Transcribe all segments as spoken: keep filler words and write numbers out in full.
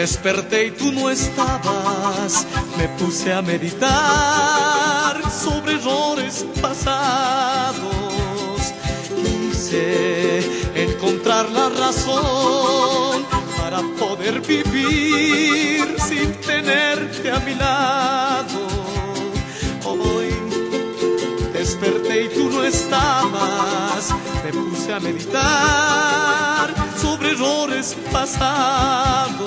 Desperté y tú no estabas, me puse a meditar sobre errores pasados. Quise encontrar la razón para poder vivir sin tenerte a mi lado. Hoy desperté y tú no estabas, me puse a meditar sobre errores pasados.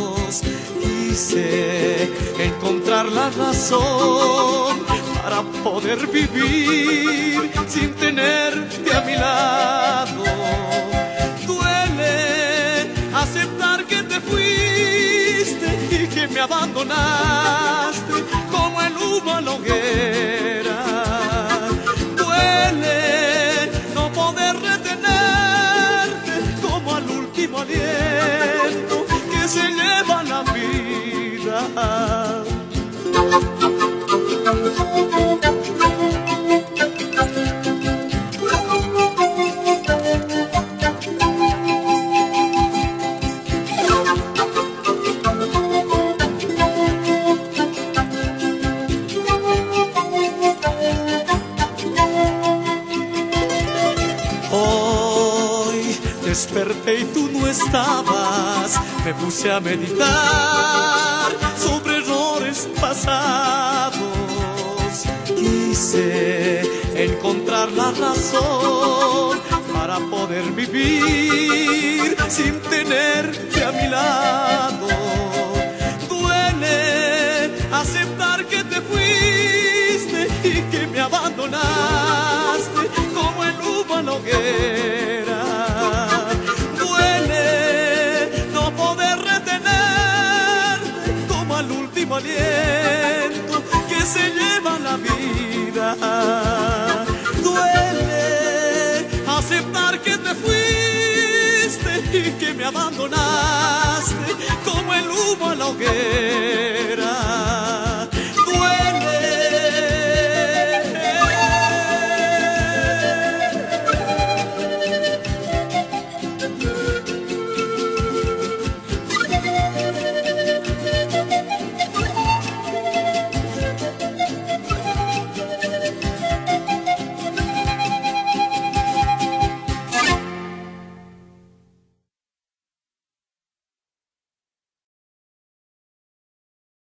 Quise encontrar la razón para poder vivir sin tenerte a mi lado. Duele aceptar que te fuiste y que me abandonaste como el humo a la hoguera. Duele no poder retenerte como al último aliento que se lleva la vida. Hoy desperté y tú no estabas, me puse a meditar sobre errores pasados. Quise encontrar la razón para poder vivir sin tenerte a mi lado. Duele aceptar que te fuiste y que me abandonaste como el humo a la hoguera. Duele no poder retenerte como al último aliento que se lleva la vida. Duele aceptar que te fuiste y que me abandonaste como el humo a la hoguera.